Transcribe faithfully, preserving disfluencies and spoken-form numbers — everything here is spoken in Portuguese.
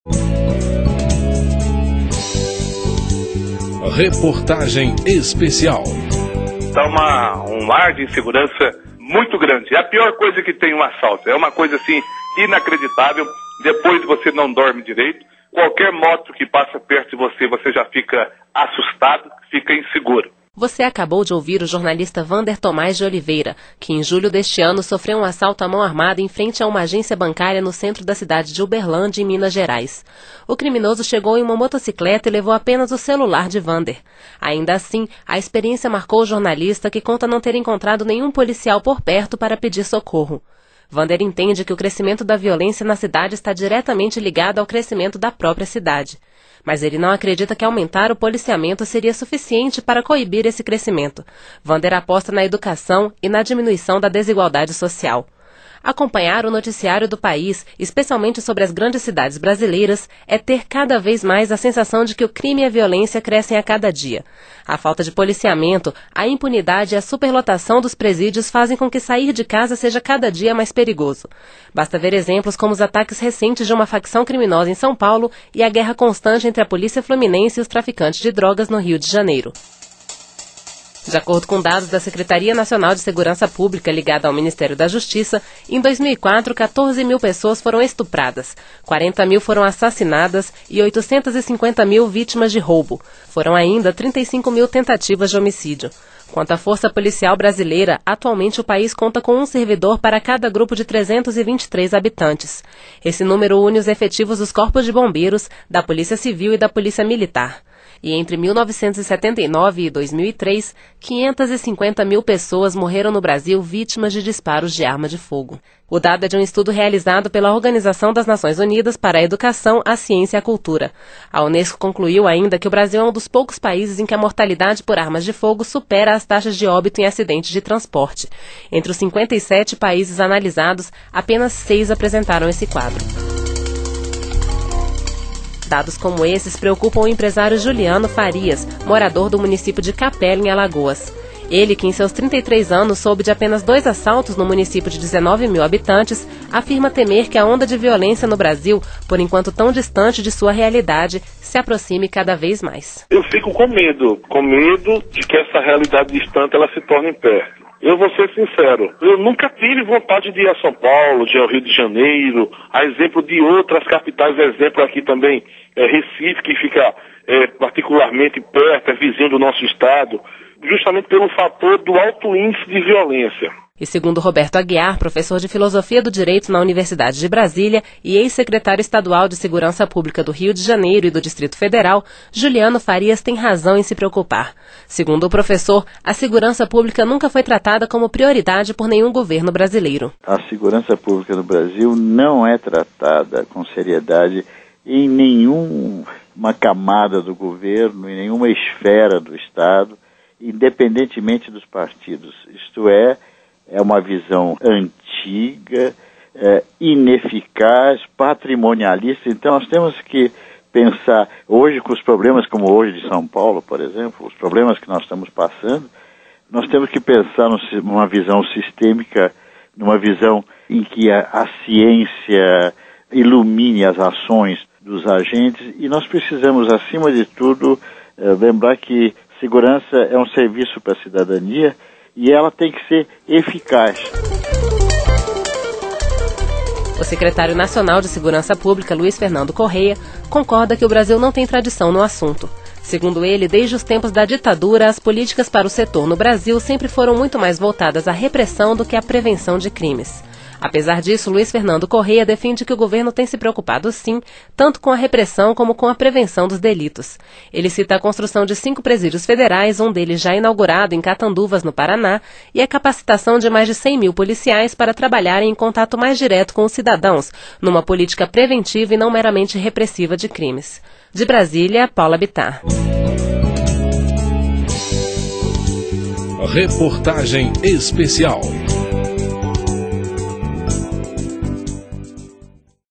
Reportagem especial. Dá uma, um ar de insegurança muito grande. É a pior coisa que tem um assalto. É uma coisa assim inacreditável. Depois você não dorme direito. Qualquer moto que passa perto de você, você já fica assustado, fica inseguro. Você acabou de ouvir o jornalista Wander Tomás de Oliveira, que em julho deste ano sofreu um assalto à mão armada em frente a uma agência bancária no centro da cidade de Uberlândia, em Minas Gerais. O criminoso chegou em uma motocicleta e levou apenas o celular de Wander. Ainda assim, a experiência marcou o jornalista, que conta não ter encontrado nenhum policial por perto para pedir socorro. Wander entende que o crescimento da violência na cidade está diretamente ligado ao crescimento da própria cidade. Mas ele não acredita que aumentar o policiamento seria suficiente para coibir esse crescimento. Wander aposta na educação e na diminuição da desigualdade social. Acompanhar o noticiário do país, especialmente sobre as grandes cidades brasileiras, é ter cada vez mais a sensação de que o crime e a violência crescem a cada dia. A falta de policiamento, a impunidade e a superlotação dos presídios fazem com que sair de casa seja cada dia mais perigoso. Basta ver exemplos como os ataques recentes de uma facção criminosa em São Paulo e a guerra constante entre a polícia fluminense e os traficantes de drogas no Rio de Janeiro. De acordo com dados da Secretaria Nacional de Segurança Pública, ligada ao Ministério da Justiça, em dois mil e quatro, quatorze mil pessoas foram estupradas, quarenta mil foram assassinadas e oitocentas e cinquenta mil vítimas de roubo. Foram ainda trinta e cinco mil tentativas de homicídio. Quanto à Força Policial Brasileira, atualmente o país conta com um servidor para cada grupo de trezentos e vinte e três habitantes. Esse número une os efetivos dos Corpos de Bombeiros, da Polícia Civil e da Polícia Militar. E entre mil novecentos e setenta e nove e dois mil e três, quinhentas e cinquenta mil pessoas morreram no Brasil vítimas de disparos de arma de fogo. O dado é de um estudo realizado pela Organização das Nações Unidas para a Educação, a Ciência e a Cultura. A Unesco concluiu ainda que o Brasil é um dos poucos países em que a mortalidade por armas de fogo supera as taxas de óbito em acidentes de transporte. Entre os cinquenta e sete países analisados, apenas seis apresentaram esse quadro. Dados como esses preocupam o empresário Juliano Farias, morador do município de Capela, em Alagoas. Ele, que em seus trinta e três anos soube de apenas dois assaltos no município de dezenove mil habitantes, afirma temer que a onda de violência no Brasil, por enquanto tão distante de sua realidade, se aproxime cada vez mais. Eu fico com medo, com medo de que essa realidade distante ela se torne perto. Eu vou ser sincero, eu nunca tive vontade de ir a São Paulo, de ir ao Rio de Janeiro, a exemplo de outras capitais, exemplo aqui também, é Recife, que fica é, particularmente perto, é vizinho do nosso estado, justamente pelo fator do alto índice de violência. E segundo Roberto Aguiar, professor de Filosofia do Direito na Universidade de Brasília e ex-secretário estadual de Segurança Pública do Rio de Janeiro e do Distrito Federal, Juliano Farias tem razão em se preocupar. Segundo o professor, a segurança pública nunca foi tratada como prioridade por nenhum governo brasileiro. A segurança pública no Brasil não é tratada com seriedade em nenhuma camada do governo, em nenhuma esfera do Estado, independentemente dos partidos. Isto é, é uma visão antiga, é, ineficaz, patrimonialista. Então nós temos que pensar, hoje com os problemas como hoje de São Paulo, por exemplo, os problemas que nós estamos passando, nós temos que pensar numa visão sistêmica, numa visão em que a, a ciência ilumine as ações dos agentes, e nós precisamos, acima de tudo, é, lembrar que segurança é um serviço para a cidadania e ela tem que ser eficaz. O secretário nacional de Segurança Pública, Luiz Fernando Correia, concorda que o Brasil não tem tradição no assunto. Segundo ele, desde os tempos da ditadura, as políticas para o setor no Brasil sempre foram muito mais voltadas à repressão do que à prevenção de crimes. Apesar disso, Luiz Fernando Correia defende que o governo tem se preocupado, sim, tanto com a repressão como com a prevenção dos delitos. Ele cita a construção de cinco presídios federais, um deles já inaugurado em Catanduvas, no Paraná, e a capacitação de mais de cem mil policiais para trabalharem em contato mais direto com os cidadãos, numa política preventiva e não meramente repressiva de crimes. De Brasília, Paula Bittar. Reportagem especial.